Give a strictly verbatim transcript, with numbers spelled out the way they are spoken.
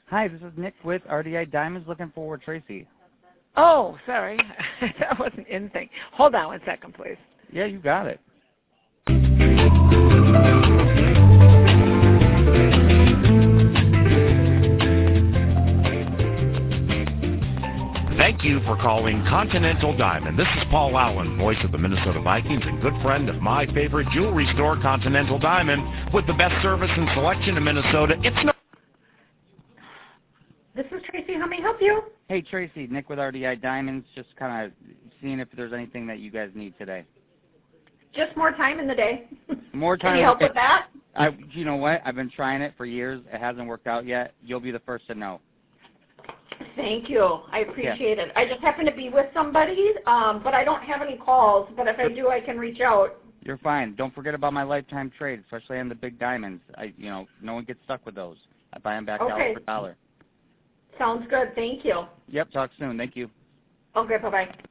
Hi, this is Nick with R D I Diamonds looking for Tracy. Oh, sorry. That wasn't in thing. Hold on one second, please. Yeah, you got it. Thank you for calling Continental Diamond. This is Paul Allen, voice of the Minnesota Vikings and good friend of my favorite jewelry store, Continental Diamond, with the best service and selection in Minnesota. It's no... This is Tracy. How may I help you? Hey, Tracy, Nick with R D I Diamonds, just kind of seeing if there's anything that you guys need today. Just more time in the day. More time. Can you help with that? I, you know what? I've been trying it for years. It hasn't worked out yet. You'll be the first to know. Thank you. I appreciate yeah. it. I just happen to be with somebody, um, but I don't have any calls. But if I do, I can reach out. You're fine. Don't forget about my lifetime trade, especially on the big diamonds. I, you know, no one gets stuck with those. I buy them back Okay. dollar for dollar. Sounds good. Thank you. Yep. Talk soon. Thank you. Okay. Bye-bye.